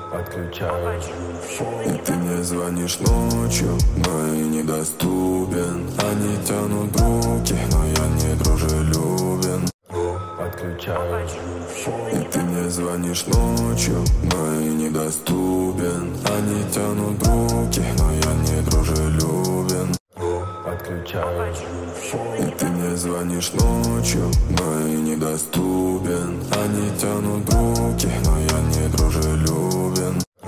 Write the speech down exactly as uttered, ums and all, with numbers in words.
Отключаю. И ты мне звонишь ночью, но и недоступен. Они тянут руки, но я не дружелюбен. Отключаю. И ты мне звонишь ночью, но и недоступен. Они тянут руки, но я не дружелюбен. Отключаю. И ты мне звонишь ночью, но и недоступен. Они тянут руки, но я не дружелюбен.